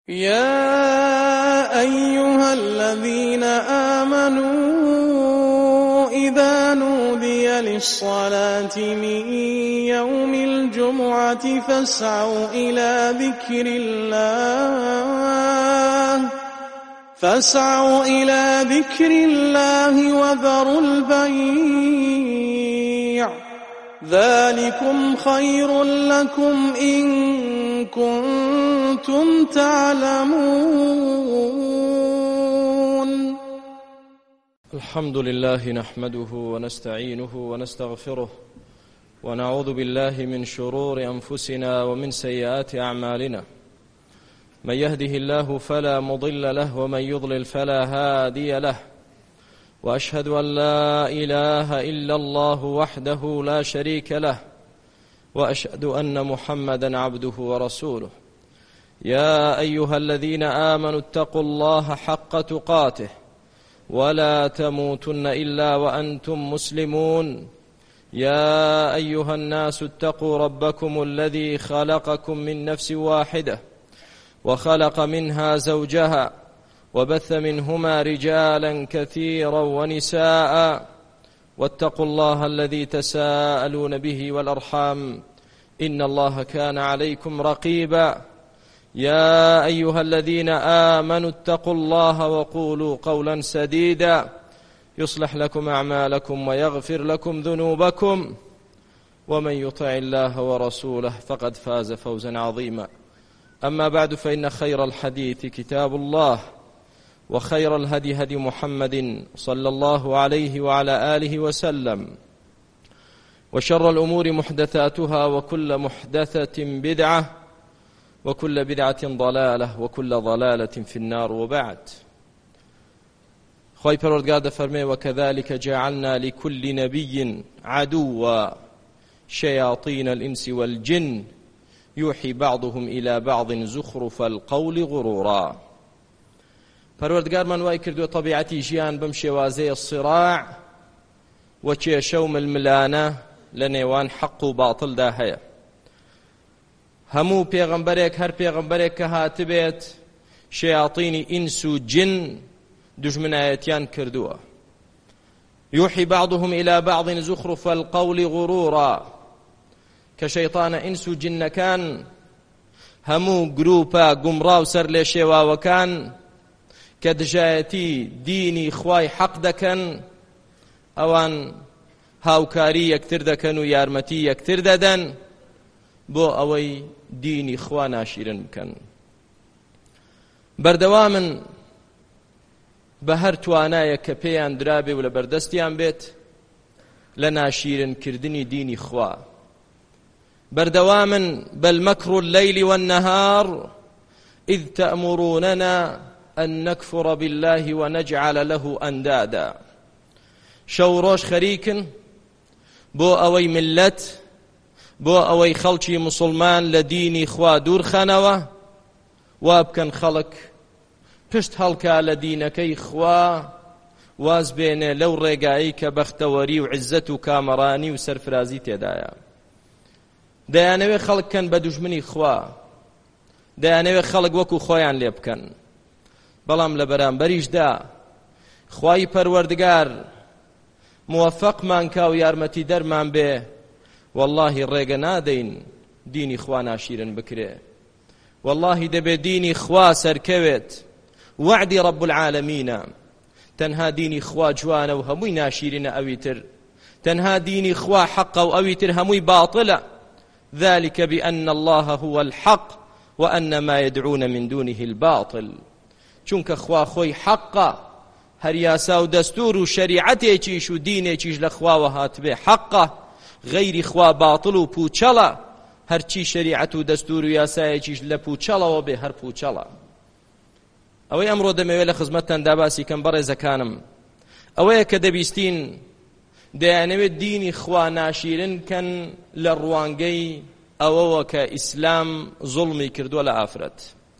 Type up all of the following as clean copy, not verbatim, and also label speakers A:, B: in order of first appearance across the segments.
A: يا أيها الذين آمنوا إذا نودي للصلاة من يوم الجمعة فاسعوا إلى ذكر الله وذروا البيع ذلكم خير لكم إن كنتم تعلمون.
B: الحمد لله نحمده ونستعينه ونستغفره ونعوذ بالله من شرور أنفسنا ومن سيئات أعمالنا، من يهده الله فلا مضل له ومن يضلل فلا هادي له، وأشهد أن لا إله إلا الله وحده لا شريك له، وأشهد أن محمدا عبده ورسوله. يا أيها الذين آمنوا اتقوا الله حق تقاته ولا تموتن إلا وأنتم مسلمون. يا أيها الناس اتقوا ربكم الذي خلقكم من نفس واحدة وخلق منها زوجها وبث منهما رجالا كثيرا ونساء، واتقوا الله الذي تساءلون به والأرحام إن الله كان عليكم رقيبا. يا أيها الذين آمنوا اتقوا الله وقولوا قولا سديدا يصلح لكم أعمالكم ويغفر لكم ذنوبكم، ومن يطع الله ورسوله فقد فاز فوزا عظيما. أما بعد، فإن خير الحديث كتاب الله، وخير الهدي هدي محمد صلى الله عليه وعلى آله وسلم، وشر الأمور محدثاتها، وكل محدثة بدعة، وكل بدعة ضلالة، وكل ضلالة في النار. وبعد، خواهی پروردگار دفرمي: وكذلك جعلنا لكل نبي عدوا شياطين الإنس والجن يوحي بعضهم إلى بعض زخرف القول غرورا. پروردگارمان وای کردووە طبیعەتی ژیان بەم شێوازەیە صراع و کێشە و ململانە لە نێوان حەق و باڵتڵدا هەیە. هەموو پێغەمبەرێک، هەر پێغەمبەرێک کە هاتبێت، شەیاطینی ئینس و جن دژمنایەتیان کردووە. یوحی بعضهم إلى بعض زخرف القول غرورا، کە شەیطانە ئینس و جنەکان هەموو گروپە گومڕاو سەر لێ شێواوەکان کە دژایەتی دینی خوای حەق دەکەن، ئەوان هاوکاری یەکتر دەکەن و یارمەتی یەکتر دەدەن بۆ ئەوەی دینی خوا ناشیرن بکەن. بەردەوامن بە هەر توانایە کە پێیان درابێ و لە بەردەستیان بێت لە ناشیرنکردنی دینی خوا. بەردەوامن بەالمەکر اللەیل والنەهار إذ تأمروننا أن نكفر بالله ونجعل له أندادا. شەو ڕۆژ خەریکن بۆ ئەوەی ملەت، بۆ ئەوەی خەڵکی موسڵمان لە دینی خوا دوورخەنەوە، وا بکەن خەڵک پشت هەڵکا لە دینەکەی خوا، واز بێنێ لەو ڕێگایی کە بەختەوەری و عزت و کامەرانی و سەرفرازی تێدایە. دەیانەوێ خەڵککەن بە دوژمنی خوا، دەیانەوێ خەڵک وەکو خۆیان لێ بکەن، بەڵام لە بەرامبەریشدا خوای پەروەردگار موفقمان کا و یارمەتی دەرمان بێ، واللهی ڕێگە نادەین دینی خوا ناشیرن بکرێ. واللهی دەبێ دینی خوا سەرکەوێت. وعدی رب العالمینە، تەنها دینی خوا جوانە و هەمووی ناشیرینە ئەوی تر، تەنها دینی خوا حەقە و ئەوی تر هەمووی باطلە. ذلك بأن الله هو الحق وأن ما يدعون من دونه الباطل. چونکە خوا خۆی حەقە، هەر یاسا و دەستور و شەریعەتێکیش و دینێکیش لە خواوە هاتبێ حەقە، غەیری خوا باطل و پوچەڵە. هەرچی شەریعەت و دەستور و یاسایەکیش لە پوچەڵەوە بێ هەر پوچەڵە. ئەوەی ئەمڕۆ دەمەوێت لە خزمەتتاندا باسی کەم بەڕێزەکانم ئەوەیە کە دەبیستین دەیانەوێت دینی خوا ناشیرن کەن لە ڕوانگەی ئەوەوە کە ئیسلام زوڵمی کردووە لە ئافرەت.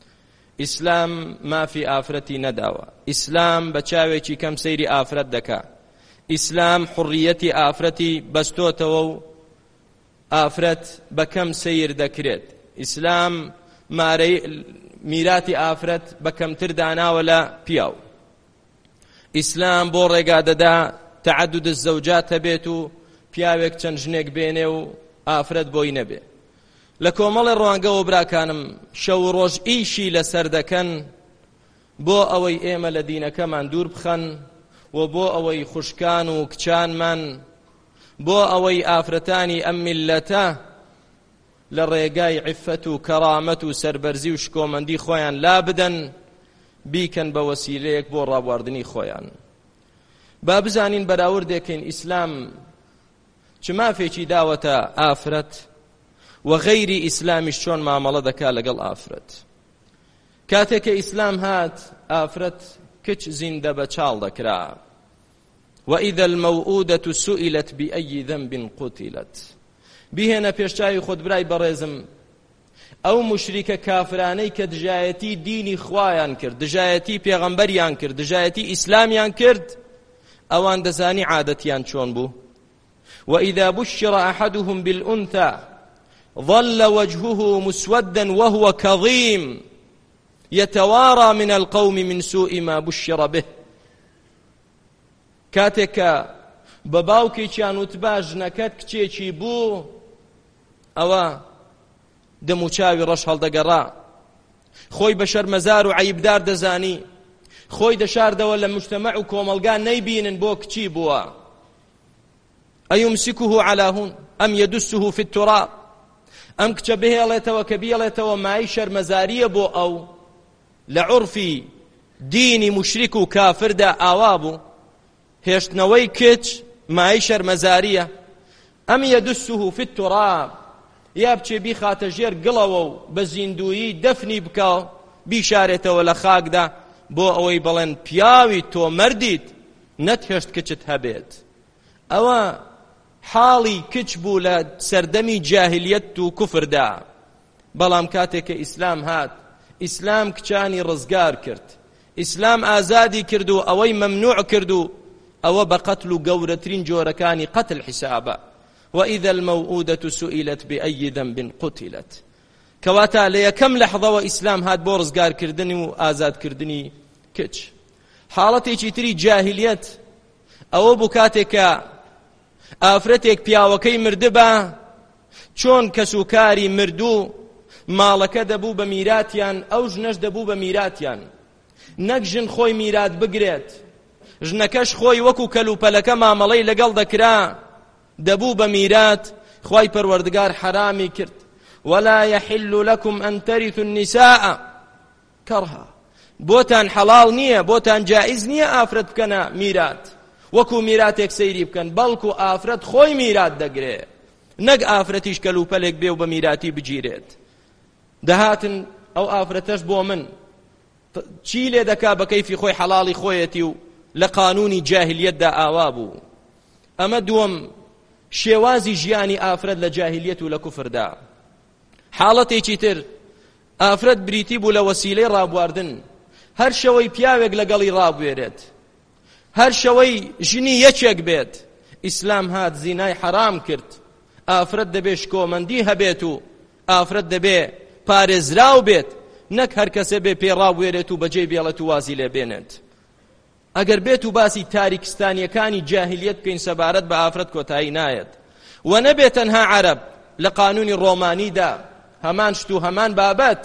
B: ئیسلام مافی ئافرەتی نەداوە. ئیسلام بە چاوێکی کەم سەیری ئافرەت دەکا. ئیسلام حڕیەتی ئافرەتی بەستۆتەوە و ئافرەت بەکەم سیر دەکرێت. ئیسلام مارەی میراتی ئافرەت بە کەمتر داناوە لە پیاو. ئیسلام بۆ ڕێگا دەدا تعدد الزەوجات هەبێت و پیاوێک چەند ژنێک بێنێ و ئافرەت بۆی نەبێ. لە کۆمەڵی ڕوانگەوە براکانم شەو ڕۆژ ئیشی لەسەر دەکەن بۆ ئەوەی ئێمە لە دینەکەمان دوور بخەن و بۆ ئەوەی خوشکان و کچانمان بۆ ئەوەی ئافرەتانی ئەم میلەتە لە ڕێگای عیفەت و کەرامەت و سەربەرزی و شکۆمەندی خۆیان لا بدەن بیکەن بە وەسیلەیەک بۆ ڕابواردنی خۆیان. با بزانین بەراوردێکین ئیسلام چ مافێکی داوەتە ئافرەت و غەیری ئیسلامیش چۆن مامەڵە دەکا لەگەڵ ئافرەت. کاتێک کە ئیسلام هات ئافرەت کچ زیندە بە چاڵ دەکرا. وإذا الموءودة سئلت بأي ذنب قتلت. بهێنە پێشچاوی خۆت برای بەڕێزم ئەو مشریکە کافرانەی کە دژایەتی دینی خوایان کرد، دژایەتی پێغەمبەریان کرد، دژایەتی ئیسلامیان کرد، ئەوان دەزانی عادەتیان چۆن بوو. وإذا بشر أحدهم بالأنثى ظل وجهه مسودا وهو كظيم يتوارى من القوم من سوء ما بشر به. کاتێک بە باوکێکیان وتبا ژنەکەت کچێکی بوو ئەوە دەم و چاوی ڕەش هەڵدەگەڕا، خۆی بە شەرمەزار و عەیبدار دەزانی، خۆی دەشاردەوە لە مجتەمەع و کۆمەلگا نەیبینن بۆ کچی بووە. ئەیومسیکه عەلی هون ئەم یەدوسه فی التراب. ئەم کچە بهێڵێتەوە کە بیڵێتەوە مای شەرمەزاریە بۆ ئەو لە عورفی دینی مشریک و کافردا ئاوا بوو. هێشتنەوەی کچ مای شەرمەزاریە. ئەم یەدوسه فی التراب، یا بچێ بیخاتە ژێر گڵەوە و بە زیندویی دەفنی بکە بیشارێتەوە لە خاکدا بۆ ئەوەی بڵێن پیاوی تۆ مەردیت نەتهێشت کچت هەبێت. ئەوە حاڵی کچ بوو لە سەردەمی جاهلیەت و کوفردا. بەڵام کاتێک کە ئیسلام هات، ئیسلام کچانی ڕزگار کرد، ئیسلام ئازادی کرد و ئەوەی مەمنوع کرد و ئەوە بە قەتل و گەورەترین جۆرەکانی قەتل حیسابە. وإذا الموءودة سئلت بأي ذنب قتلت. کەواتە لە یەکەم لەحظەوە ئیسلام هات بۆ ڕزگارکردنی و ئازادکردنی کچ. حاڵەتێکی تری جاهلیەت ئەوە بوو کاتێک کە ئافرەتێک پیاوەکەی مردبە چۆن کەسوکاری مردوو ماڵەکە دەبوو بە میراتیان، ئەو ژنەش دەبوو بە میراتیان. نەک ژن خۆی میرات بگرێت، ژنەکەش خۆی وەکو کەلوپەلەکە مامەڵەی لەگەڵ دەکرا دەبوو بە میرات. خوای پەروەردگار حرامی کرد. ولا يحل لكم أن ترثوا النساء كرها. بۆتان حەڵاڵ نییە، بۆتان جائز نییە ئافرەت بکەنە میرات وەکو میراتێک سەیری بکەن، بەڵکو ئافرەت خۆی میرات دەگرێ، نەک ئافرەتیش کەلوپەلێک بێ و بە میراتی بگیرێت. دەهاتن ئەو ئافرەتەش بۆ من چی لێ دەکا بە کەیفی خۆی حەڵاڵی خۆیەتی و لە قانونی جاهلیەتدا ئاوا بوو. ئەمە دووەم شێوازی ژیانی ئافرەت لە جاهلیەت و لە کوفردا. حاڵەتێکی تر ئافرەت بریتی بوو لە وەسیلەی ڕابواردن. هەر شەوەی پیاوێک لەگەڵی ڕابوێرێت، هەر شەوەی ژنی یەکێک بێت. ئیسلام هات زینای حرام کرد. ئافرەت دەبێ شکۆمەندی هەبێت و ئافرەت دەبێ پارێزراو بێت، نەک هەر کەسێ بێ پێ ڕابوێرێت و بەجێ بێڵێت و وازی لێ بێنێت. ئەگەر بێت و باسی تاریکستانیەکانی جاهلیەت بکەین سەبارەت بە ئافرەت کۆتایی نایەت. و نەبێت تەنها عەرەب لە قانونی ڕۆمانیدا هەمان شت و هەمان بابەت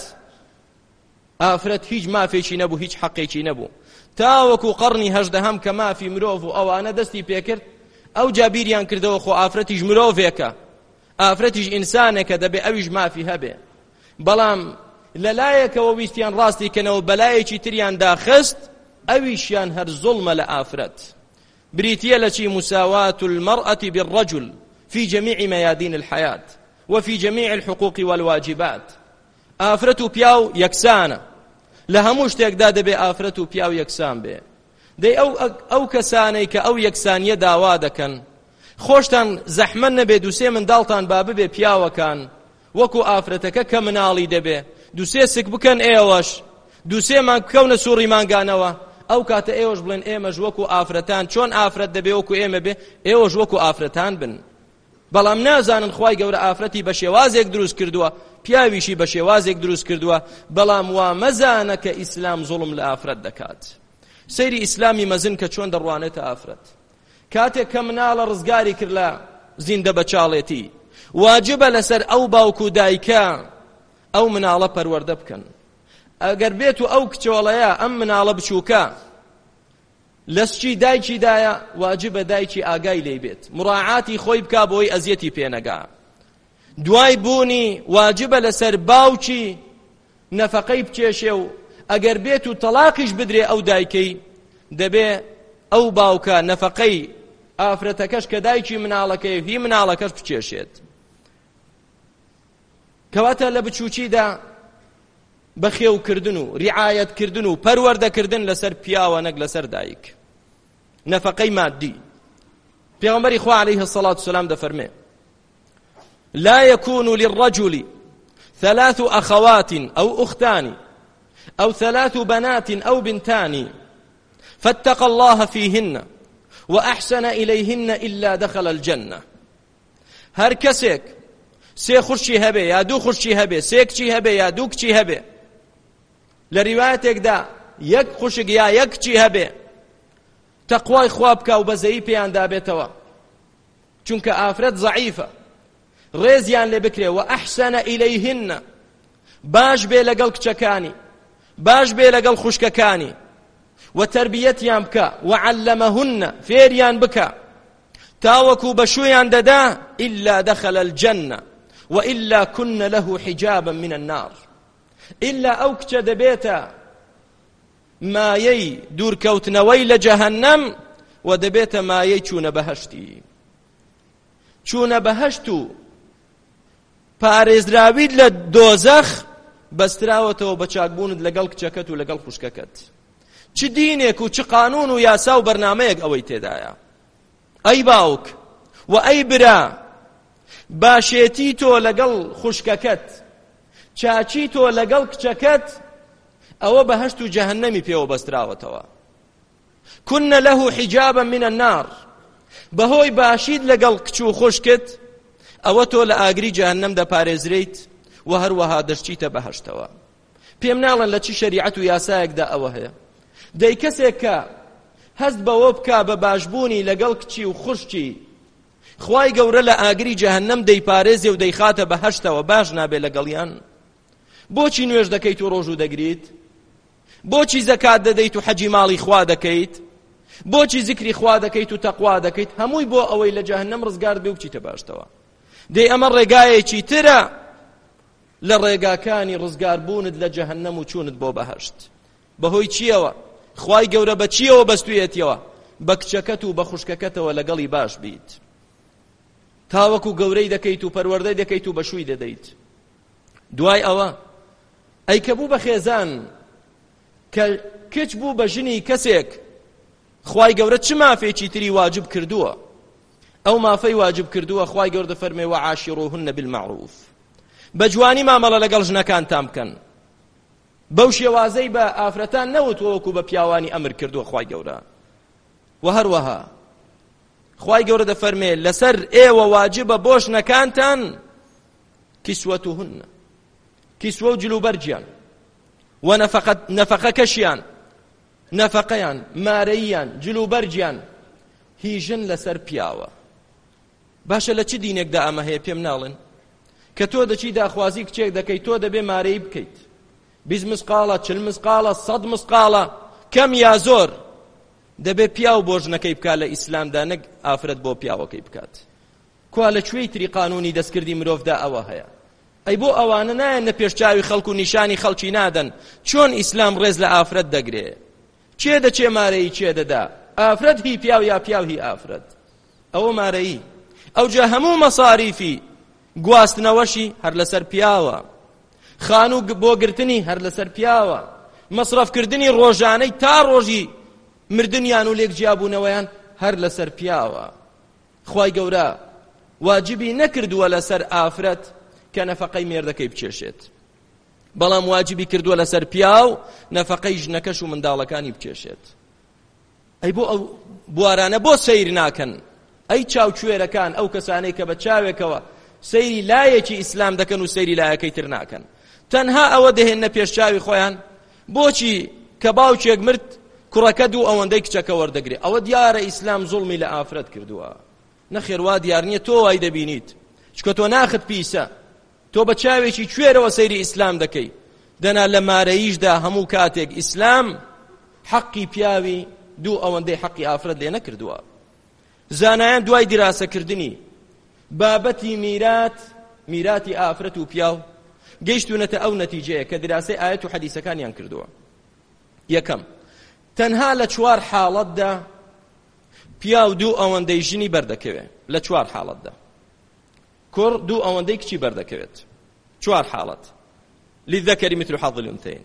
B: ئافرەت هیچ مافێکی نەبوو، هیچ حەقێکی نەبوو. تاوەکو قەڕنی هەژدەهەم کە مافی مرۆڤ و ئەوانە دەستی پێکرد، ئەو جابیریان کردەوە خۆ ئافرەتیش مرۆڤێکە، ئافرەتیش ئینسانێکە، دەبێ ئەویش مافی هەبێ. بەڵام لەلایەکەوە ویستیان ڕاستی کەنەوە بەلایەکی تریان داخست، ئەویشیان هەر زوڵمە لە ئافرەت. بریتیە لە چی؟ مساواة المرأة بالرجل في جميع ميادين الحياة وفي جميع الحقوق والواجبات. ئافرەت و پیاو یەکسانە، لە هەموو شتێکدا دەبێ ئافرەت و پیاو یەکسان بێ. دەی ئەو کەسانەی کە ئەو یەکسانیە داوا دەکەن، خۆشتان زەحمەت نەبێ دووسێ منداڵتان با ببێ پیاوەکان وەکو ئافرەتەکە کە مناڵی دەبێ، دووسێ سک بکەن ئێوەش، دووسێمان بکەونە سوڕی مانگانەوە. ئەو کاتە ئێوەش بڵێن ئێمەش وەکو ئافرەتان، چۆن ئافرەت دەبێ وەکو ئێمە بێ، ئێوەش وەکو ئافرەتان بن. بەڵام نازانن خوای گەورە ئافرەتی بە شێوازێک دروست کردووە، پیاویشی بە شێوازێک دروست کردووە، بەڵام وا مەزانە کە ئیسلام زوڵم لە ئافرەت دەکات. سەیری ئیسلامی مەزن کە چۆن دەڕوانێتە ئافرەت. کاتێک کە مناڵە ڕزگاری کرد لە زیندە بەچاڵێتی، واجبە لەسەر ئەو باوک و دایکە ئەو مناڵە پەروەردە بکەن. ئەگەر بێت و ئەو کچۆڵەیە ئەم مناڵە بچووکە لە سچی دایکیدایە، واجبە دایکی ئاگای لێ بێت، مراعاتی خۆی بکا بۆی ئەزیەتی پێنەگا. دوای بوونی واجبە لەسەر باوکی نەفەقەی بچێشێ و ئەگەر بێت و تەلاقیش بدرێ ئەو دایکەی، دەبێ ئەو باوکە نەفەقەی ئافرەتەکەش کە دایکی مناڵەکەی هی مناڵەکەش بچێشێت. کەواتە لە بچووکیدا بەخێوکردن و ڕیعایەتکردن و پەروەردەکردن لەسەر پیاوە نەک لەسەر دایک. نەفەقەی مادی. پێغەمبەری خوا عەلەیهی السەڵات وسەلام دەفەرمێ: لا يكون للرجل 3 أخوات أو أختان أو 3 بنات أو بنتان فاتقى الله فيهن وأحسن إليهن إلا دخل الجنة. هر کەسێک سێ خوشی هەبێ یا دوو خوشی هەبێ، سێ کچی هەبێ یا دوو کچی هەبێ، لە ریوایەتێکدا یەک خوشک یا یەک کچی هەبێ، تەقوای خوا بکە و بەزەیی پێیان دابێتەوە، چونکە ئافرەت زەعیفە، ڕێزیان لێ بکرێ. و ئەحسەنە ئیلەیهن، باش بێ لەگەڵ کچەکانی، باش بێ لەگەڵ خوشکەکانی، و تربیەتیان بکە، و عەلەمەهن، فێریان بکە، تاوەکو بەشویان دەدا إلا دخل الجنة وإلا كن له حجابا من النار. إلا ئەو کچە دەبێتە مایەی دوورکەوتنەوەی لە جەهەنەم و دەبێتە مایەی چوونە بەهەشتی. چوونە بەهەشت و پارێزراویت لە دۆزەخ بەستراوەتەوە بە چاکبوونت لەگەڵ کچەکەت و لەگەڵ خوشکەکەت. چ دینێک و چ قانون و یاسا و بەرنامەیەک ئەوەی تێدایە. ئەی باوک و ئەی برا، باشێتی تۆ لەگەڵ خوشکەکەت، چاچی تۆ لەگەڵ کچەکەت، ئەوە بەهەشت و جەهەنەمی پێوە بەستراوەتەوە. كن له حجابا من النار، بەهۆی باشیت لەگەڵ کچ و خوشکت ئەوە تۆ لە ئاگری جەهەنەم دەپارێزرێیت و هەروەها دەشتیتە بەهەشتەوە. پێم ناڵێن لە چی شەریعەت و یاسایەکدا ئەوە هەیە. دەی کەسێک کە هەست بەوە بکا بە باشبوونی لەگەڵ کچی و خوشکی، خوای گەورە لە ئاگری جەهەنەم دەیپارێزێ و دەیخاتە بەهەشتەوە، باش نابێ لەگەڵیان. بۆچی نوێژ دەکەیت و ڕۆژوو دەگریت؟ بۆچی زەکات دەدەیت و حەجی ماڵی خوا دەکەیت؟ بۆچی زیکری خوا دەکەیت و تەقوا دەکەیت؟ هەمووی بۆ ئەوەی لە جەهەنەم ڕزگار بێ و بچیتە باشتەوە. دەی ئەمە ڕێگایەکی ترە لە ڕێگاکانی ڕزگاربوونت لە جەهەنەم و چوونت بۆ بەهەشت. بەهۆی چیەوە؟ خوای گەورە بە چیەوە بەستوویەتیەوە؟ بە کچەکەت و بە خوشکەکەتەوە لەگەڵی باش بیت، تاوەکو گەورەی دەکەیت و پەروەردەی دەکەیت و بەشووی دەدەیت. دوای ئەوە ئەی کە بوو بە خێزان کە کچ بوو بە ژنی کەسێک، خوای گەورە چ مافێکی تری واجب کردووە؟ ئەو مافەی واجب کردووە خوای گەورە دەفەرمێ وعاشروهن بالمعروف، بە جوانی مامەڵە لەگەڵ ژنەکانتان بکەن. بەو شێوازەی بە ئافرەتان نەوت وەکو بە پیاوانی ئەمر کردووە خوای گەورە. و هەروەها خوای گەورە دەفەرمێ لەسەر ئێوە واجبە بۆ ژنەکانتان کیسوەتوهن، کیسوە و جلوبەرجیان، و نەفەقەکەشیان، نەفەقەیان، مارەییان، جلوبەرجیان، هیژن لەسەر پیاوە. باشە لە چ دینێکدا ئەمە هەیە؟ پێم ناڵێن کە تۆ دەچی داخوازی کچێک دەکەیت، تۆ دەبێ مارەی بکەیت، 20 مسقالە، 40 مسقالە، 100 مسقالە، کەم یا زۆر، دەبێ پیاو بۆ ژنەکەی بکات لە ئیسلامدا، نەک ئافرەت بۆ پیاوەکەی بکات. کوا لە کوێی تری قانونی دەستکردی مرۆڤدا ئەوە هەیە؟ ئەی بۆ ئەوانە نایەن لە پێشچاوی خەڵک و نیشانی خەڵکی نادەن چۆن ئیسلام ڕێز لە ئافرەت دەگرێ، چێ دەچێ مارەی چێ دەدا؟ ئافرەت هی پیاو یا پیاو هی ئافرەت؟ ئەوە مارەی. ئەوجا هەموو مەساریفی گواستنەوەشی هەر لەسەر پیاوە، خانوو بۆ گرتنی هەر لەسەر پیاوە، مەسرەفکردنی ڕۆژانەی تا ڕۆژی مردنیان و لێک جیابوونەوەیان هەر لەسەر پیاوە. خوای گەورە واجبی نەکردووە لەسەر ئافرەت کە نەفەقەی مێردەکەی بچێشێت، بەڵام واجبی کردووە لەسەر پیاو نەفەقەی ژنەکەش و منداڵەکانی بچێشێت. ئەی بۆ ئەو بوارانە بۆ سەیر ناکەن؟ ئەی چاوچوێرەکان ئەو کەسانەی کە بە چاوێکەوە سەیری لایەکی ئیسلام دەکەن و سەیری لایەکەی تر ناکەن تەنها ئەوە دەهێنە پێش چاوی خۆیان بۆچی کە باوکێک مرد کوڕەکە دوو ئەوەندەی کچەکە وەردەگرێ ئەوە دیارە ئیسلام زوڵمی لە ئافرەت کردووە نەخێر وا دیار نییە تۆ وای دەبینیت چکە تۆ ناخت پیسە تۆ بە چاوێکی کوێرەوە سەیری ئیسلام دەکەی دەنا لە مارەییشدا هەموو کاتێک ئیسلام حەقی پیاوی دوو ئەوەندەی حەقی ئافرەت لێ نەکردووە زانایان دوای دیراسەکردنی بابەتی میراتی ئافرەت و پیاو گەیشتونەتە ئەو نەتیجەیە کە دراسەی ئاەت و حەدیسەکانیان کردووە یەکەم تەنها لە 4 حاڵەتدا پیاو دوو ئەوەندەی ژنی بەردەکەوێت لە 4 حاڵەتدا کوڕ دوو ئەوەندەی کچی بەردەکەوێت 4 حاڵەت للذكر مثل حظ الأنثيين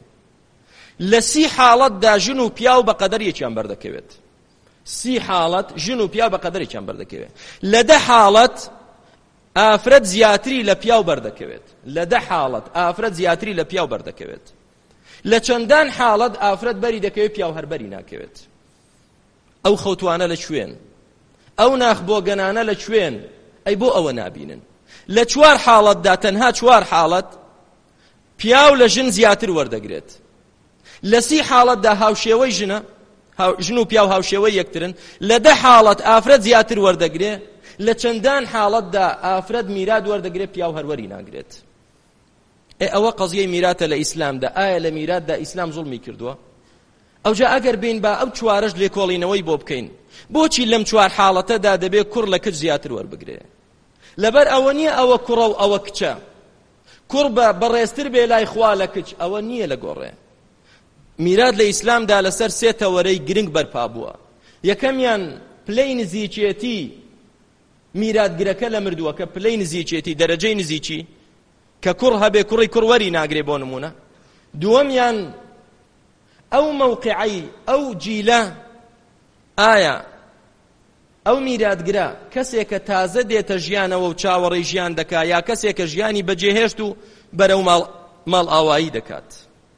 B: لە 30 حاڵەتدا ژن و پیاو بە قەدەریەکیان بەردەکەوێت 30 حاڵەت ژن و پیاو بە قەدەریەکیان بەردەکەوێت لە 10 حاڵەت ئافرەت زیاتری لە پیاو بەردەکەوێت لە 10 حاڵەت ئافرەت زیاتری لە پیاو بەردەکەوێت لە چەندان حاڵەت ئافرەت بەری دەکەوێت پیاو هەر بەری ناکەوێت ئەو خەوتوانە لە کوێن ئەو ناخبۆگەنانە لە کوێن ئەی بۆ ئەوە نابینن لە 4 حاڵەتدا تەنها 4 حاڵەت پیاو لە ژن زیاتر وەردەگرێت لە 30 حاڵەتدا هاوشێوەی ژن و پیاو هاوشێوەی یەکترن لە 10 حاڵەت ئافرەت زیاتر وەردەگرێ لە چەندان حاڵەتدا ئافرەت میرات وەردەگرێت پیاو هەروەری ناگرێت ئەوە قەزیەی میراتە لە ئیسلامدا ئایا لە میراتدا ئیسلام زوڵمی کردووە ئەوجا ئەگەر بین با ئەو 4ش لێکۆڵینەوەی بۆ بکەین بۆچی لەم 4 حاڵەتەدا دەبێت کوڕ لە کچ زیاتر وەربگرێ لەبەر ئەوە نییە ئەوە کوڕە و ئەوە کچە کوڕ بەڕێزتر بێ لای خوا لە کچ ئەوە نییە لە گۆڕێ میرات لە ئیسلامدا لەسەر 3 تەوەرەی گرنگ بەرپا بووە یەکەمیان پلەی نزیکێتی میراتگرەکە لە مردووە کە پلەی نزیکێتی دەرەجەی نزیکی کە کوڕ هەبێ کوڕی کوڕوەری ناگرێ بۆ نمونە دووەمیان ئەو مەوقعی ئەو جیلە ئایا ئەو میراتگرە کەسێکە تازە دێتە ژیانەوە و چاوەڕێی ژیان دەکا یا کەسێکە ژیانی بەجێهێشت و بەرەو ماڵ ئاوایی دەکات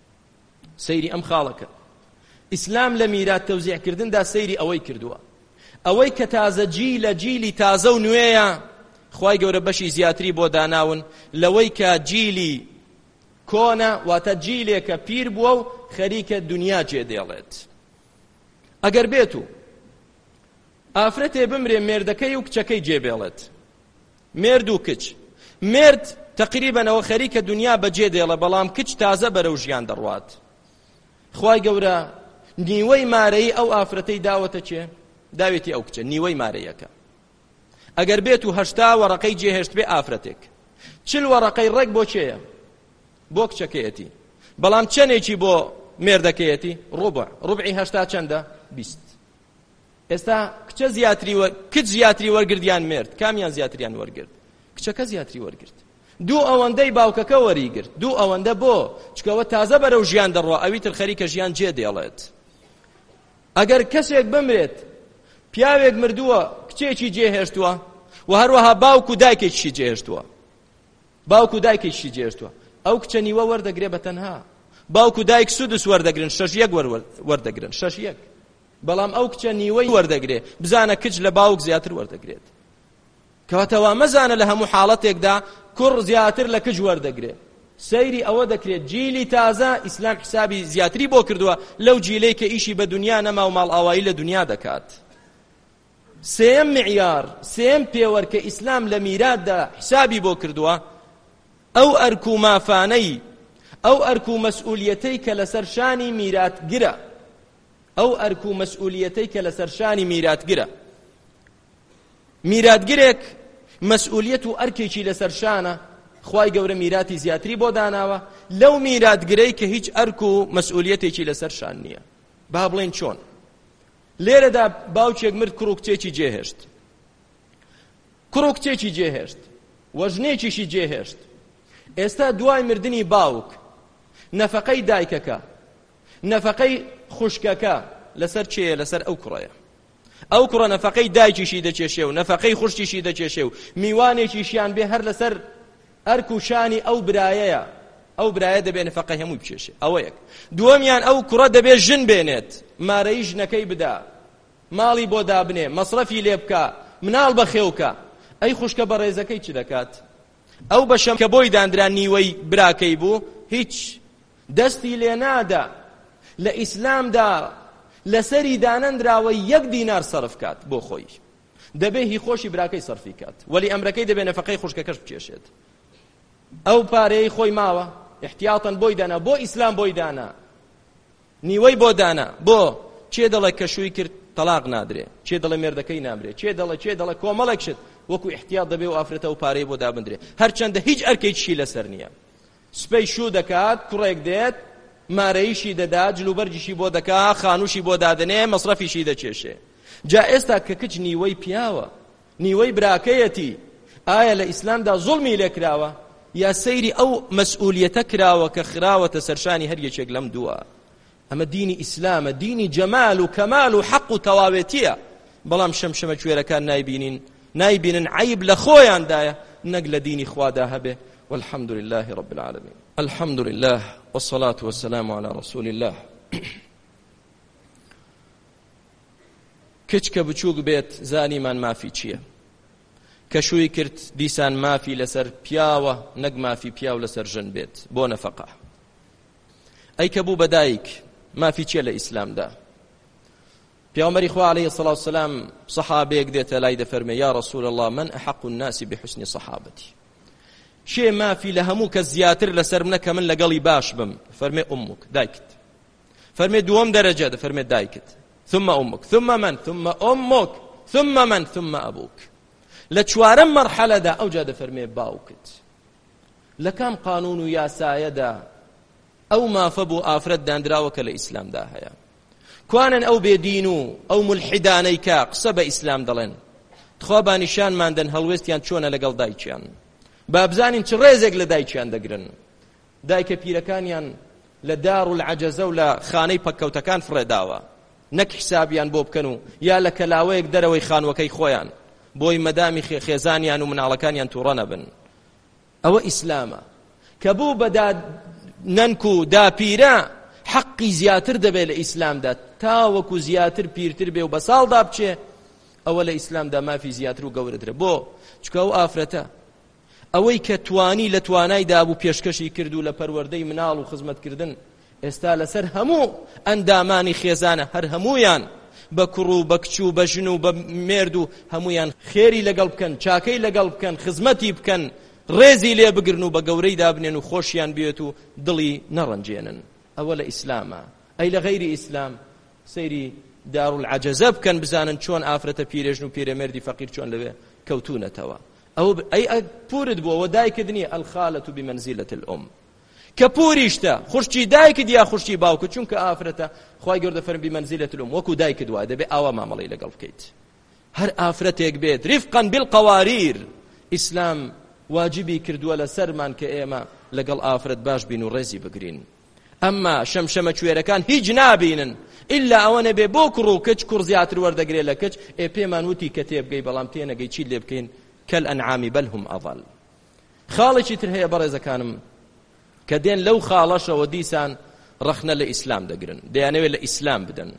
B: سەیری ئەم خاڵەکە ئیسلام لە میرات تەوزیعکردندا سەیری ئەوەی کردووە ئەوەی کە تازە جیلە جیلی تازە و نوێیە خوای گەورە بەشی زیاتری بۆ داناون لەوەی کە جیلی کۆنە واتە جیلێکە پیر بووە و خەریکە دنیا جێدێڵێت ئەگەر بێت و ئافرەتێ بمرێ مێردەکەی و کچەکەی جێبێڵێت مێرد و کچ مێرد تقریبەنەوە خەریکە دنیا بەجێ دێڵە بەڵام کچ تازە بەرەو ژیان دەڕوات خوای گەورە نیوەی مارەی ئەو ئافرەتەی داوەتە چێ داوێتی ئەو کچە نیوەی مارەیەکە ئەگەر بێت و 80 وەرەقەی جێهێشت بێ ئافرەتێک 40 وەرەقەی ڕێک بۆ چێیە بۆ کچەکەیەتی بەڵام چەندێکی بۆ مێردەکەیەتی ڕوبعی 80 چەندە 20 ئێستا کچ زیاتری وەرگردیان مێرد کامیان زیاتریان وەرگرت کچەکە زیاتری وەرگرت دوو ئەوەندەی باوکەکە وەریگرت دوو ئەوەندە بۆ چکەوە تازە بەرەو ژیان دەڕوا ئەوی تر خەریکە ژیان جێدێڵێت ئەگەر کەسێک بمرێت پیاوێک مردووە کچێکی جێهێشتووە و هەروەها باوک و دایکێکی جێهێشتووە ئەو کچە نیوە وەردەگرێ بە تەنها باوک و دایک سودس وەردەگرن 6 وەردەگرن 6 بەڵام ئەو کچە نیوەی وەردەگرێ بزانە کچ لە باوک زیاتر وەردەگرێت کەواتەوە مەزانە لە هەموو حاڵەتێکدا کوڕ زیاتر لە کچ وەردەگرێ سەیری ئەوە دەکرێت جیلی تازە ئیسلام حسابی زیاتری بۆ کردووە لەو جیلەی کە ئیشی بە دنیا نەما و ماڵ ئاوایی لە دنیا دەکات سێم معیار سێم پێوەر کە ئیسلام لە میراتدا حسابی بۆ کردووە ئەو ئەرک و مافانەی ئەو ئەرک و مەسئولیەتەی کە لەسەر شانی میراتگرە ئەو ئەرک و مەسئولیەتەی کە لەسەر شانی میراتگرە میراتگرێک مەسئولیەت و ئەرکێکی لەسەر شانە خوای گەورە میراتی زیاتری بۆ داناوە لەو میراتگرەی کە هیچ ئەرک و مەسئولیەتێکی لەسەر شان نییە با بڵێن چۆن لێرەدا باوکێک مرد کوڕ و کچێکی جێهێشت کوڕ و کچێکی جێهێشت وەژنێکیشی جێهێشت ئێستا دوای مردنی باوک نەفەقەی دایکەکە نەفەقەی خوشکەکە لەسەر چێە لەسەر ئەو کوڕەیە ئەو کوڕە نەفەقەی دایکیشی دەچێشێ و نەفەقەی خوشکیشی دەچێشێ و میوانێکیشیان بێ هەر لەسەر ئەرک و شانی ئەو برایەیە ئەو برایە دەبێ نەفەقەی هەمووی بچێشێ ئەوە یەک دووەمیان ئەو کوڕە دەبێ ژن بێنێت مارەی ژنەکەی بدا ماڵی بۆ دابنێ مەصرەفی لێ بکە مناڵ بە خێوکە ئەی خوشکە بە ڕێزەکەی چ دەکات ئەو بەشەم کە بۆی دانرا نیوەی براکەی بوو هیچ دەستی لێ نادا لە ئیسلامدا لەسەری دانەندراوە 1 دینار سەرف کات بۆ خۆی دەبێ هی خۆشی براکەی سەرفی کات وەلی ئەمرەکەی دەبێ نەفەقەی خوشکەکەش بچێشێت ئەو پارەی خۆی ماوە احتیاطاً بۆی دانا بۆ ئیسلام بۆی دانا نیوەی بۆ دانا بۆ چێ دەڵێ کە شووی کرد تەلاق نادرێ چێ دەڵێ مێردەکەی نامرێ چێ دەڵێ کۆمەڵێک شت وەکو احتیاط دەبێ و ئافرەتە و پارەی بۆ دابندرێ هەرچەندە هیچ ئەرکێکیشی لەسەر نییە سپەی شوو دەکات کوڕێک دێت مارەیشی دەدات جلوبەرجیشی بۆ دەکات خانووشی بۆ دادنێ مەصرەفیشی دەچێشێ جا ئێستا کە کچ نیوەی پیاوە نیوەی براکەیەتی ئایا لە ئیسلامدا زوڵمی لێکراوە یا سەیری ئەو مەسئولیەتە کراوە کە خراوەتە سەرشانی هەر یەکێک لەم دووە ئەمە دینی ئیسلامە دینی جەمال و کەمال و حەق و تەواوێتیە بەڵام شەمشەمە کوێرەکان نایبینن عیب لە خۆیاندایە نەک لە دینی خوادا هەبێ والحمد لله رب العالمين الحمد لله والصلاة والسلام على رسول الله کچ کە بچووک بێت زانیمان مافی چییە کە شووی کرد دیسان مافی لەسەر پیاوە نەک مافی پیاو لەسەر ژن بێت بۆ نەفەقە ئەی کە بوو بە دایک مافی چییە لە ئیسلامدا پیامبەری خوا عەلەیهی الصلاة والسلام سەحابەیەک دێتە لای دەفەرمێ یا رسول الله من أحق الناس بحسن صحابتي شێ مافی لە هەموو کەس زیاتر لەسەر منە کە من لەگەڵی باش بم فەرمێ ئومک دایکت فەرمێ دووەم دەرەجە دەفەرمێ دایکت ثم أمك ثم من ثم أمك ثم من ثم أبوك لچوارم مرحلة دا أو جاد فرمي باوكت لكام قانون ياسايا دا أو ما فبو آفرد داندراوك لإسلام دا هيا كوانا أو بيدينو أو ملحدانيكا قصب إسلام دلين تخوابا نشان ماندن هلوستيان چونا لقل دايچيان بابزانين چه ريزك لدايچيان دقرن دايكا بيركانيان لدار العجزة ولا خاني پكوتكان فرداوا نەک حسابیان بۆ بکەن و یا لە کەلاوەیەک دەرەوەی خانوەکەی خۆیان بۆی مەدامی خێزانیان و مناڵەکانیان تووڕە نەبن ئەوە ئیسلامە کە بوو بە نەنک و داپیرە حەقی زیاتر دەبێت لە ئیسلامدا تاوەکو زیاتر پیرتر بێ و بە ساڵدا بچێ ئەوە لە ئیسلامدا مافی زیاتر و گەورەترە بۆ چکە ئەو ئافرەتە ئەوەی کە توانی لە توانایدا بوو پێشکەشی کرد و لە پەروەردەی مناڵ و خزمەتکردن ئێستا لەسەر هەموو ئەندامانی خێزانە هەر هەمویان بە کوڕ و بە کچ و بە ژن و بە مێرد و هەمویان خێری لەگەڵ بکەن چاکەی لەگەڵ بکەن خزمەتی بکەن ڕێزی لێ بگرن و بە گەورەی دابنێن و خۆشیان بێت و دڵی نەڕەنجێنن ئەوە لە ئیسلامە ئەی لە غەیری ئیسلام سەیری دارولعەجەزە بکەن بزانن چۆن ئافرەتە پیرێژن و پیرەمێردی فەقیر چۆن لەوێ کەوتونەتەوە ئەو ئەی پورت بووەوە دایکت نییە ئەلخالەت بمەنزیلەت الأم کە پوریشتە خوشتی دایکت یا خوشتی باوکت چونکە ئافرەتە خوای گەورە دەفەرمێ بمەنزیلەت الأم وەکو دایکت وایە دەبێ ئاوا مامەڵەی لەگەڵ بکەیت هەر ئافرەتێک بێت ریفقا بالقەواریر ئیسلام واجبی کردووە لە سەرمان کە ئێمە لەگەڵ ئافرەت باش بین و ڕێزی بگرین ئەمما شەمشەمە کوێرەکان هیچ نابینن ئللا ئەوە نەبێ بۆ کوڕ و کچ کوڕ زیاتر وەردەگرێت لە کچ پێمان وتی کە تێبگەی بەڵام تێنەگەی چی لێ بکەین کەلئەنعامی بەل هوم ئەضەل خاڵێکی تر هەیە بەڕێزەکانم کە دێن لەو خاڵەشەوە دیسان ڕەخنە لە ئیسلام دەگرن دەیانەوێت لە ئیسلام بدەن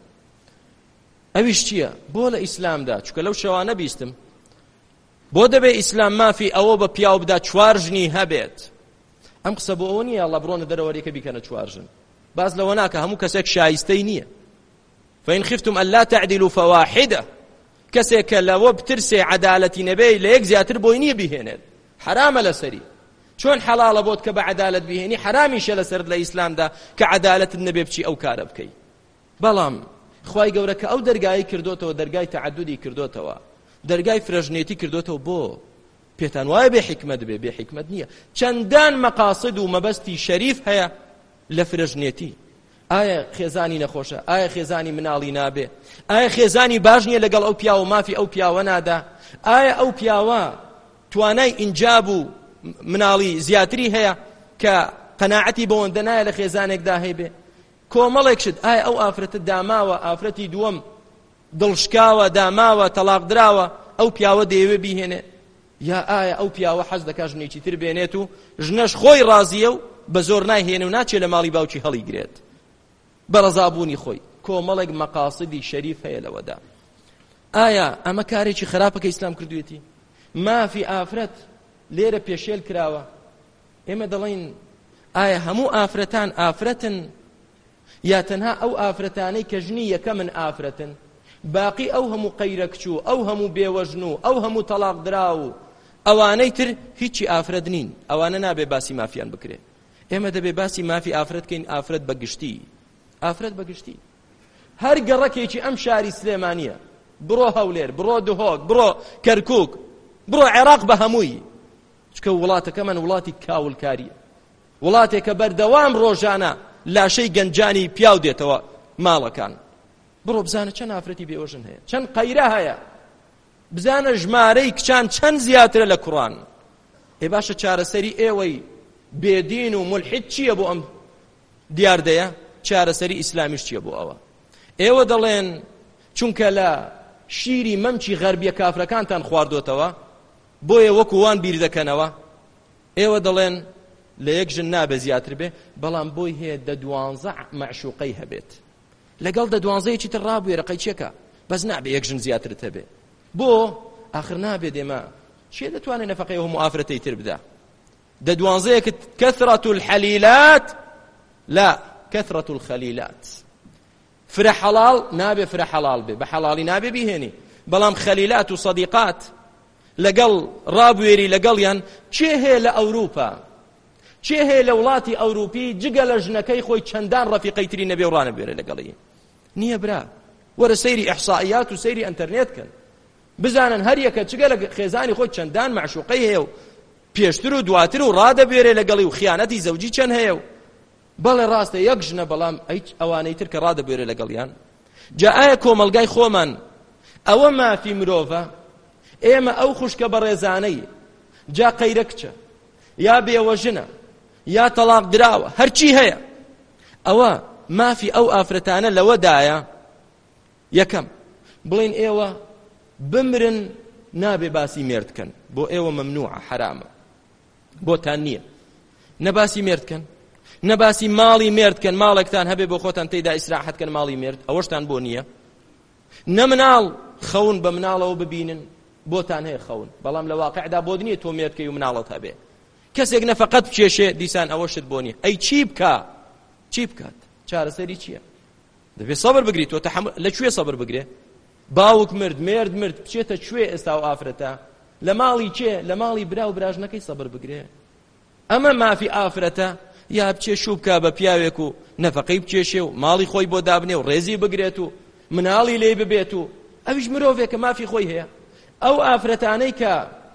B: ئەویش چییە بۆ لە ئیسلامدا چونکە لەو شەوانە بیستم بۆ دەبێ ئیسلام مافی ئەوە بە پیاو بدا چوار ژنی هەبێت ئەم قسە بۆ ئەوە نییە ئەڵڵا بڕۆنە دەرەوەریەکە بیکەنە چوار ژن باز لەوە ناکە هەموو کەسێک شایستەی نییە فإن خفتم ألا تعدلوا فواحدة کەسێک کە لەوە بترسێ عەدالەتی نەبێ لە یەک زیاتر بۆی نییە بیهێنێت حرامە لەسەری چۆن حەڵاڵە بۆت کە بە عەدالەت بیهێنی حرامیشە لەسەر لە ئیسلامدا کە عەدالەتت نەبێ بچی ئەو کارە بکەی بەڵام خوای گەورە کە ئەو دەرگای کردوتەوە دەرگای تەعەدودی کردوتەوە دەرگای فرەژنێتی کردوتەوە بۆ پێتان وایە بێ حکمت بێ بێ حکمت نییە چەندان مەقاصد و مەبەستی شەریف هەیە لە فرەژنێتی ئایا خێزانی نەخۆشە ئایا خێزانی مناڵی نابێ ئایا خێزانی باش نییە لەگەڵ ئەو پیاوە مافی ئەو پیاوە نادا ئایا ئەو پیاوە توانای ئینجاب و مناڵی زیاتری هەیە کە قەناعەتی بەوەندە نایە لە خێزانێکدا هەیبێ کۆمەڵێک شت ئایا ئەو ئافرەتە داماوە ئافرەتی دووەم دڵشکاوە داماوە تەلاق دراوە ئەو پیاوە دەیەوێ بیهێنێ یا ئایا ئەو پیاوە حەز دەکا ژنێکی تر بێنێت و ژنەش خۆی ڕازیە و بە زۆر ناهێنێ و ناچێت لە ماڵی باوکی هەڵیگرێت بە ڕەزابوونی خۆی کۆمەڵێک مەقاصدی شەریف هەیە لەوەدا ئایا ئەمە کارێکی خراپە کە ئیسلام کردوێتی؟ مافی ئافرەت لێرە پێشێل کراوە. ئێمە دەڵێن ئایا هەموو ئافرەتان ئافرەتن یا تەنها ئەو ئافرەتانەی کە ژنی یەکە من ئافرەتن، باقی ئەو هەموو قەیرەکچوو، ئەو هەموو بێوەژن و ئەو هەموو تەلاق دراو ئەوانەی تر هیچی ئافرەت نین، ئەوانە نابێ باسی مافیان بکرێ. ئێمە دەبێ باسی مافی ئافرەت کەین، ئافرەت بەگشتی، ئافرەت بەگشتی. هەر گەڕەکێکی ئەم شاری سلێمانیە، بڕۆ هەولێر، بڕۆ دهۆک، بڕۆ کەرکووک، بڕۆ عێراق بە هەمووی، چکە وڵاتەکەمان وڵاتی کاولکاریە، وڵاتێک کە بەردەوام ڕۆژانە لاشەی گەنجانی پیاو دێتەوە ماڵەکان. بڕۆ بزانە چەند ئافرەتی بێوەژن هەیە، چەند قەیرە هەیە، بزانە ژمارەی کچان چەند زیاترە لە کوڕان. ئێ باشە چارەسەری ئێوەی بێدین و ملحید چییە بۆ ئەم دیاردەیە؟ چارەسەری ئیسلامیش چییە بۆ ئەوە؟ ئێوە دەڵێن چونکە لە شیری مەمچی غەربیە کافرەکانتان خواردۆتەوە بۆیە وەکو وان بیر دەکەنەوە. ئێوە دەڵێن لە یەک ژن نابێ زیاتر بێ، بەڵام بۆی هەیە 12 معشوقەی هەبێت، لەگەڵ 12یەکی تر ڕابوێرە قەیچێکە، بەس نابێ یەک ژن زیاترت هەبێ. بۆ ئاخر نابێت ئێمە چێ دەتوانێت نەفەقەی هەموو ئافرەتەی تر بدە؟ 12یەکت كثرة الحليلات لا كثرة الخليلات. فرە حەڵاڵ نابێ فرە حەڵاڵ بێ، بە حەڵاڵی نابێ بیهێنی، بەڵام خەلیلات و صەدیقات لەگەڵ ڕابوێری لەگەڵیان چێ هەیە لە ئەوروپا، چێ هەیە لە وڵاتی ئەوروپی جگە لە ژنەکەی خۆی چەندان ڕەفیقەی تری نەبێ و ڕانەبوێرە لەگەڵی؟ نییە برا. وەرە سەیری ئیحسائیات و سەیری ئینتەرنێت کەن، بزانن هەر یەکە چگە لە خێزانی خۆی چەندان معشوقەی هەیە و پێشتر و دواتر و ڕادەبوێرێ لەگەڵی و خیانەتی زەوجی چەند هەیە و بەڵێ ڕاستە یەک ژنە، بەڵام ئەوانەی تر کە ڕادەبوێرێ لەگەڵیان. جا ئایا کۆمەلگای خۆمان ئەوە مافی مرۆڤە؟ ئێمە ئەو خوشکە بەڕێزانەی جا قەیرە کچە یا بێوەژنە یا تەلاق دراوە هەرچی هەیە، ئەوە مافی ئەو ئافرەتانە لەوەدایە. یەکەم بڵین ئێوە بمرن نابێ باسی مێردکەن، بۆ ئێوە مەمنوعە، حرامە، بۆتان نییە. نەباسی مێردکەن، نەباسی ماڵی مێردکەن، ماڵێکتان هەبێ بۆ خۆتان تێیدا ئیسراحەتکەن ماڵی مێرد، ئەوەشتان بۆ نییە. نەمناڵ خەون بە مناڵەوە ببینن، بۆتان هەیە خەون، بەڵام لە واقعدا بۆ نییە تۆ مێردکەی و مناڵت هەبێ. کەسێک نەفەقەت بچێشێ دیسان ئەوەشت بۆ نییە. ئەی چی بکە؟ چی بکات؟ چارەسەری چییە؟ دەبێت سەبر بگریت. تۆ لەکوێ سەبر بگرێ؟ باوک مرد، مێرد مرد، بچێتە کوێ ئێستا و ئافرەتە؟ لە ماڵی کێ؟ لە ماڵی برا و براژنەکەی سەبر بگرێ. ئەمە مافی ئافرەتە. یا بچێ شوو بکە بە پیاوێک و نەفەقەی بچێشێ و ماڵی خۆی بۆ دابنێ و ڕێزی بگرێت و مناڵی لێ ببێت و ئەویش مرۆڤێکە مافی خۆی هەیە. ئەو ئافرەتانەی کە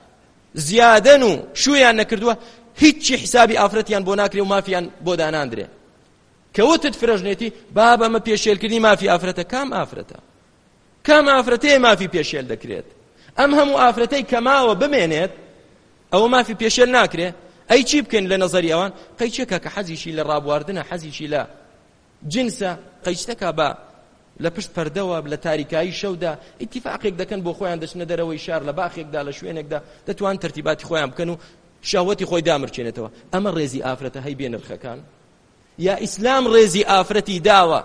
B: زیادەن و شویان نەکردووە هیچی حسابی ئافرەتیان بۆ ناکرێ و مافیان بۆ داناندرێ. کەوتت فرەژنێتی با بەمە پێشێلکردنی مافی ئافرەتە. کام ئافرەتە؟ کام ئافرەتەیە مافی پێشێل دەکرێت؟ ئەم هەموو ئافرەتەی کەماوە بمێنێت ئەوە مافی پێشێل ناکرێ. ئەی چی بکەین لە نەزەری ئەوان؟ قەیچێکە کە حەزیشی لە ڕابواردنە، حەزیشی لە جنسە، قەیچتەکە بە لە پشت پەردەوە لە تاریکایی شەودا ئیتیفاقێک دەکەن بۆ خۆیان دەچنە دەرەوەی شار لە باخێکدا لە شوێنێکدا دەتوان تەرتیباتی خۆیان بکەن و شاوەتی خۆی دامرچێنێتەوە. ئەمە ڕێزی ئافرەتە هەی بێ نرخەکان؟ یا ئیسلام ڕێزی ئافرەتی داوە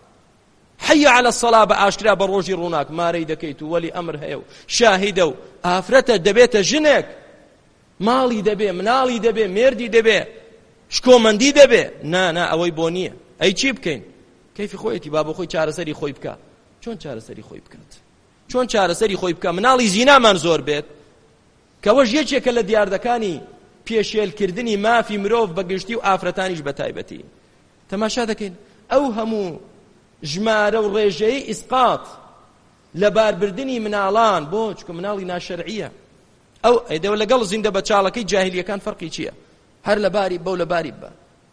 B: حەی عەلە الصەڵا بە ئاشکرا بە ڕۆژی ڕووناک مارەی دەکەیت و وەلی ئەمر هەیە و شاهیدە و ئافرەتە دەبێتە ژنێک، ماڵی دەبێ، مناڵی دەبێ، مێردی دەبێ، شکۆمەندی دەبێ. نا ئەوەی بۆ نییە. ئەی چی بکەین؟ کەیفی خۆیەتی با بۆ خۆی چارەسەری خۆی بکە. چۆن چارەسەری خۆی بکات؟ چۆن چارەسەری خۆی بکە؟ مناڵی زینامان زۆر بێت، کەوەش یەکێکە لە دیاردەکانی پێشێلکردنی مافی مرۆڤ بەگشتی و ئافرەتانیش بە تایبەتی. تەماشا دەکەین ئەو هەموو ژمارە و ڕێژەی ئیسقات لە باربردنی مناڵان بۆ چکە مناڵی ناشەرعیە. ئەو ئەیدەوە لەگەڵ زیندە بە چاڵەکەی جاهیلیەکان فەرقی چییە؟ هەر لە باری بەو لە باری بە.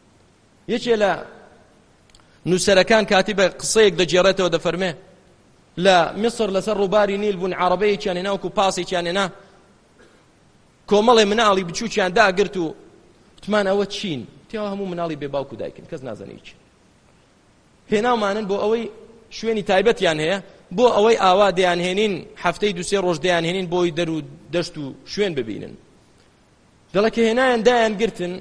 B: یەکێ لە نووسەرەکان کاتی بە قسەیەک دەجێڕێتەوە دەفەرمێ لە میسر لەسەر ڕووباری نیل بوون، عەرەبەیەکیان هێنا وەکو پاسێکیان هێنا، کۆمەڵێ مناڵی بچووکیان داگرت و وتمان ئەوە چین؟ تێوە هەموو مناڵی بێ باوک و دایکن، کەس نازانێ چی. هێناومانن بۆ ئەوەی شوێنی تایبەتیان هەیە، بۆ ئەوەی ئاوا دەیانهێنین هەفتەی 2-3 ڕۆژ دەیانهێنین بۆی دەر و دەشت و شوێن ببینن. دەڵێ کە هێنایان دایان گرتن،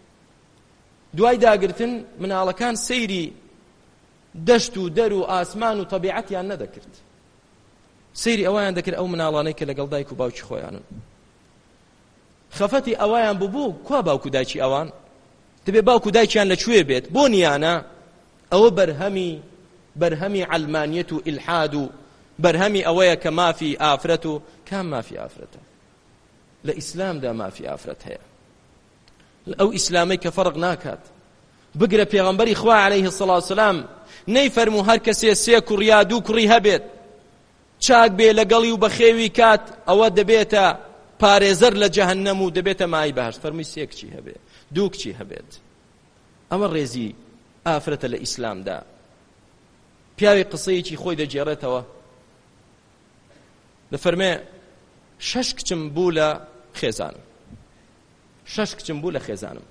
B: دوای داگرتن مناڵەکان سەیری دەشت و دەر و ئاسمان و تەبیعەتیان نەدەکرد. سەیری ئەویان دەکرد ئەو مناڵانەی کە لەگەڵ دایک و باوکی خۆیانن. خەفەتی ئەویان ببوو کوا باوک و دایکی ئەوان؟ دەبێ باوک و دایکیان لەکوێ بێت؟ بۆ نیانە ئەوە بەرهەمی عەلمانیەت و ئیلحاد و بەرهەمی ئەوەیە کە مافی ئافرەت و کام مافی ئافرەتە؟ لە ئیسلامدا مافی ئافرەت هەیە. ئەو ئیسلامەی کە فەرق ناکات. بگرە پێغەمبەری خوا عەلەیهی سەڵات وسەلام نەیفەرموو هەر کەسێ 3 کوڕ یا 2 کوڕی هەبێت چاک بێ لەگەڵی و بەخێوی کات ئەوە دەبێتە پارێزەر لە جەهەنەم و دەبێتە مای بەهەشت. فەرمووی 3 کچی هەبێت 2 کچی هەبێت. ئەمە ڕێزی ئافرەتە لە ئیسلامدا. پیاوی قسەیەکی خۆی دەجێڕێتەوە دەفەرمێ 6 کچم بوو لە خێزانم 6 کچم بوو لە خێزانم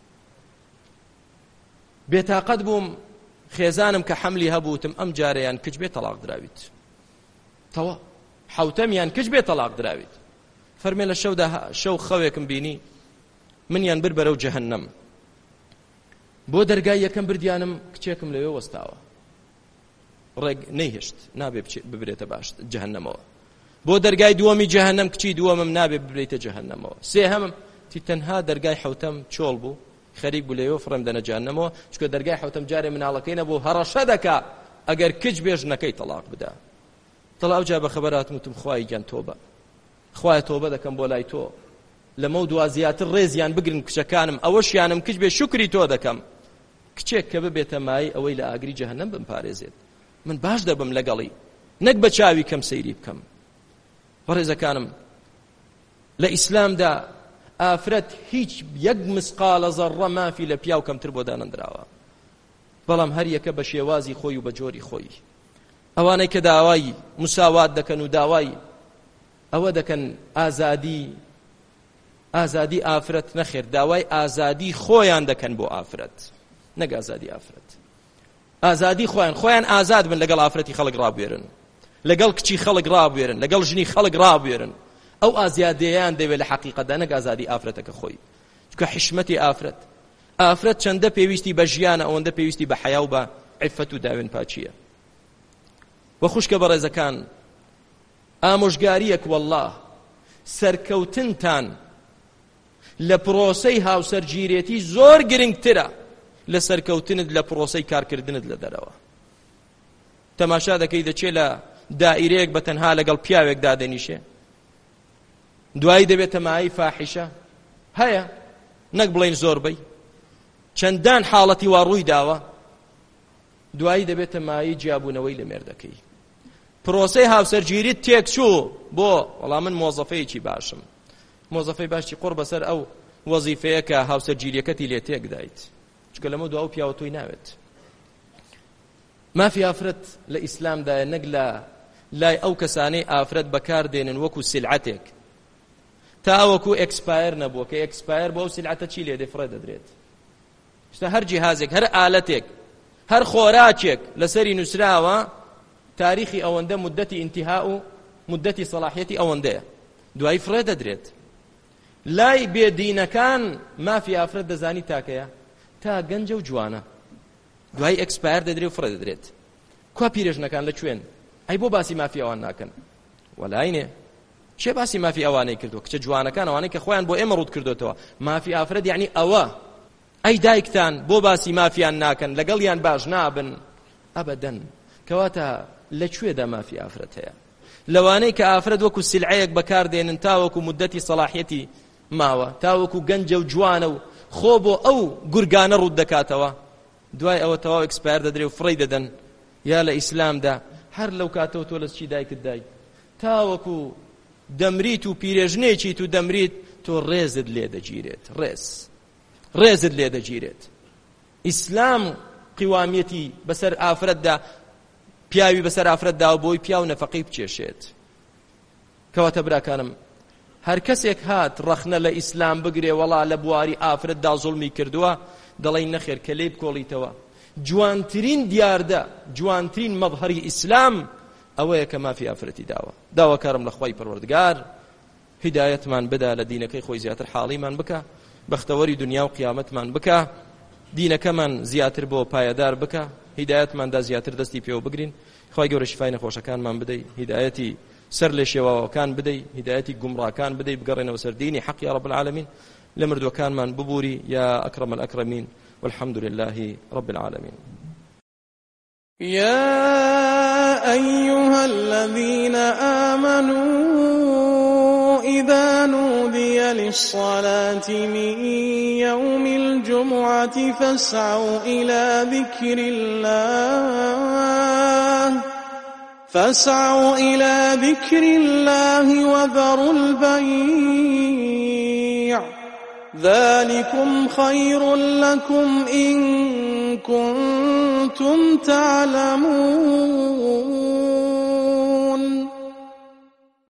B: بێتاقەت بووم خێزانم کە حەملی هەبووتم ئەم جارەیان کچ بێ تەلاق دراویت تەوا حوتەمیان کچ بێ تەلاق دراویت. فەرمێ لە شەو خەوێکم بینی منیان بر بەرەو جەهەنەم بۆ دەرگای یەکەم بردیانم کچێکم لەوێ وەستاوە ڕێگ نەیهێشت نابێ ببرێتە باش جەهەنەمەوە. بۆ دەرگای دووەمی جەهەنەم کچی دووەمم نابێ ببرێتە جەهەنەمەوە. سێهەمم تەنها دەرگای حوتەم چۆڵ بوو خەریک بوو لەوێ فڕێم دەنە جەهەنەمەوە چونکە دەرگای حوتەم جارێ مناڵەکەی نەبوو هەڕەشە دەکا ئەگەر کچ بێژنەکەی تەلاق بدا. تەڵاو جا بە خەبەراتم وتم خوای گیان تۆبە خوایە تۆبە دەکەم بۆ لای تۆ لەمە دوا زیاتر ڕێزیان بگرن کچەکانم ئەوەشیانم کچ بێ شکری تۆ دەکەم کچێک کە ببێتە مای ئەوەی لە ئاگری جەهەنەم بمپارێزێت من باش دەبم لەگەڵی نەک بە چاوی کەم سەیری بکەم. بەڕێزەکانم لە ئیسلامدا ئافرەت هیچ 1 مسقالە زەڕە مافی لە پیاو کەمتر بۆ دانەندراوە بەڵام هەر یەکە بە شێوازی خۆی و بە جۆری خۆی. ئەوانەی کە داوای مساوات دەکەن و داوای ئەوە دەکەن ئازادی ئافرەت نەخێر داوای ئازادی خۆیان دەکەن بۆ ئافرەت نەک ئازادی ئافرەت. ئازادی خۆیان ئازاد بن لەگەڵ ئافرەتی خەڵک ڕابوێرن لەگەڵ کچی خەڵک ڕابوێرن لەگەڵ ژنی خەڵک ڕابوێرن ئەو ئازادییان دەوێت لە حەقیقەتدا نەک ئازادی ئافرەتەکە خۆی چونکە حشمەتی ئافرەت چەندە پێویستی بە ژیانە ئەوەندە پێویستی بە حەیا و بە عیفەت و داوێن پاچیە. وە خوشکە بەڕێزەکان ئامۆژگاریەک وەڵڵاه سەرکەوتنتان لە پرۆسەی هاوسەرگیرێتی زۆر گرنگترە لە سەرکەوتنت لە پرۆسەی کارکردنت لە دەرەوە. تەماشا دەکەی دەچێت لە دائیرەیەک بە تەنها لەگەڵ پیاوێک دادەنیشێ دوایی دەبێتە مای فاحیشە هەیە نەک بڵێن زۆربەی چەندان حاڵەتی وا ڕووی داوە دوایی دەبێتە مای جیابوونەوەی لە مێردەکەی. پرۆسەی هاوسەرگیریت تێک چوو بۆ وەڵام من مۆزەفەیەکی باشم مۆزەفەی باشی قڕ بەسەر ئەو وەزیفەیە کە هاوسەرگیریەکەتی لێ تێک دایت چونکە لەمە دواو پیاوە تۆی ناوێت. مافی ئافرەت لە ئیسلامدایە نەک لە لای ئەو کەسانەی ئافرەت بەکاردێنن وەکو سلعەتێک تا وەکو ئەکسپایر نەبووە کە ئەکسپایر بۆ ئەو سلعەتە چی لێ دەفڕێ دەدرێت. شتە هەر جیهازێک هەر ئالەتێک هەر خۆراکێک لەسەری نووسراوە تاریخی ئەوەندە مدەتی ئینتیها و مدەتی سەلاحیەتی ئەوەندەیە دوای فڕێ دەدرێت. لای بێدینەکان مافی ئافرەت دەزانی تاکەیە تا گەنجە و جوانە دوای ئەکسپایر دەدرێت و فڕێ دەدرێت. کوا پیرێژنەکان لەکوێن؟ ئەی بۆ باسی مافی ئەوان ناکەن؟ وەلاینێ چێ باسی مافی ئەوانەی کردو کچە جوانەکان ئەوانەی کە خۆیان بۆ ئێمە ڕوود کردوتەوە. مافی ئافرەت یعنی ئەوە ئەی دایکتان بۆ باسی مافیان ناکەن لەگەڵیان باش نابن ئەبەدەن. کەواتە لەکوێدا مافی ئافرەت هەیە؟ لەوانەی کە ئافرەت وەکو سلعەیەک بەکاردێنن تا وەکو مدەتی سەلاحیەتی ماوە تا وەکو گەنجە و جوانە و خۆ بۆ ئەو گورگانە ڕوود دەکاتەوە دوای ئەوە تەواو ئەکسپایر دەدرێ و فڕی دەدەن. یا لە ئیسلامدا هەر لەو کاتەوە تۆ لە چی دایکت دای تا وەکو دەمریت و پیرێژنێکی تو دەمریت تۆ ڕێزت لێ دەگیرێت ڕێزت لێ دەگیرێت. ئیسلام قیوامیەتی بەسەر ئافرەتدا پیاوی بەسەر ئافرەتدا و بۆی پیا و نەفەقەی بچێشێت. کەواتە براکانم هەر کەسێک هات ڕەخنە لە ئیسلام بگرێ وەڵا لە بواری ئافرەتدا زوڵمی کردووە دەڵێن نەخێر کە لێ بکۆڵیتەوە. جوانترین دیاردە جوانترین مەظهەری ئیسلام ئەوەیە کە مافی ئافرەتی داواکارم لە خوای پەروەردگار هیدایەتمان بدا لە دینەکەی خۆی زیاتر حاڵیمان بکە بەختەوەری دنیا و قیامەتمان بکە دینەکەمان زیاتر بۆ پایەدار بکە هیدایەتماندا زیاتر دەستی پێوە بگرین. خوای گەورە شیفای نەخۆشەکانمان بدەی هیدایەتی سر لێ شێواوەکان بدەی هیدایەتی گومڕاکان بدەی بگەڕێنەوە سەر دینی حەق یا رب العالمین لە مردووەکانمان ببووری یا ئەکرەم الأکرەمین والحمد لله رب العالمين.
A: يا أيها الذين آمنوا إذا نودي للصلاة من يوم الجمعة فاسعوا إلى ذكر الله وذروا البيع ذلكم خير لكم إن كنتم تعلمون